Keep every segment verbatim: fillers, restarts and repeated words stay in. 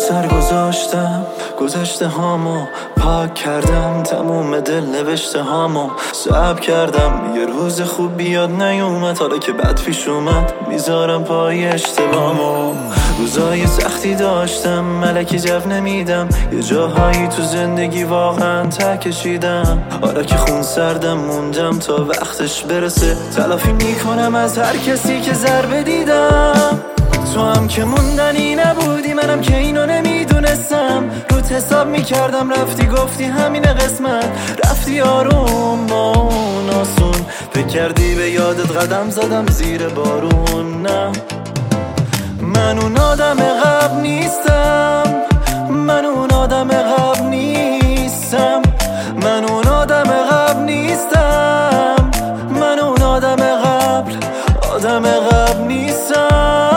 سر گذاشتم گذشته هامو پاک کردم، تموم دل نوشته هامو صبر کردم. یه روز خوب بیاد نیومد، حالا که بد پیش اومد میذارم پای اشتباهمو. روزای سختی داشتم ملکی جو نمیدم، یه جاهایی تو زندگی واقعا ته کشیدم. حالا که خون سردم موندم تا وقتش برسه، تلافی میکنم از هر کسی که ضربه دیدم. تو هم که موندنی نبودی، منم که اینو نمیدونستم. روت حساب میکردم رفتی گفتی همینه قسمت، رفتی آروم با اون آسون. فکر کردی به یادت قدم زدم زیر بارون. نه من اون آدم قبل نیستم، من اون آدم قبل نیستم، من اون آدم قبل نیستم، من اون آدم قبل آدم قبل نیستم.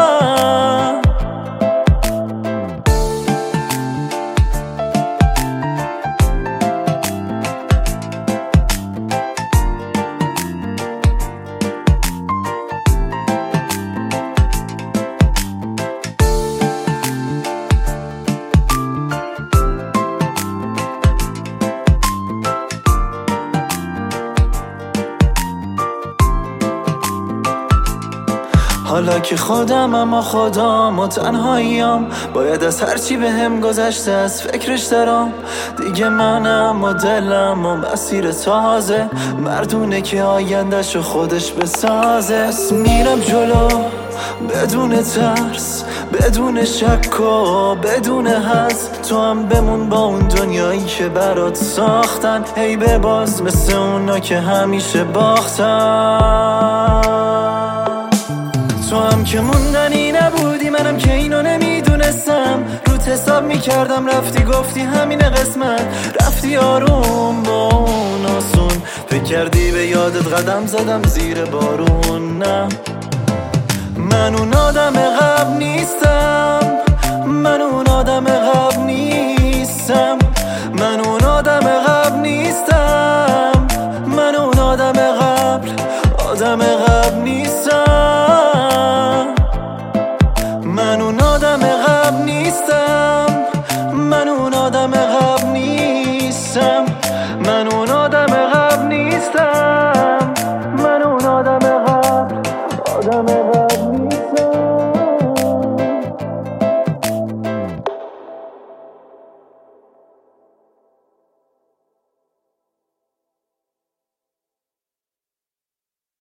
حالا که خودم اما خودم و تنهاییم، باید از هرچی به هم گذشته از فکرش درام. دیگه منم و دلم و مسیر تازه، مردونه که آیندهشو خودش بسازه. از میرم جلو بدون ترس، بدون شک و بدون حس. تو هم بمون با اون دنیایی که برات ساختن، هی بباز مثل اونا که همیشه باختن. تو هم که موندنی نبودی، منم که اینو نمیدونستم. روت حساب میکردم رفتی گفتی همینه قسمت، رفتی آروم با اون آسون. فکر کردی به یادت قدم زدم زیر بارون. نه من اون آدم قبل نیستم.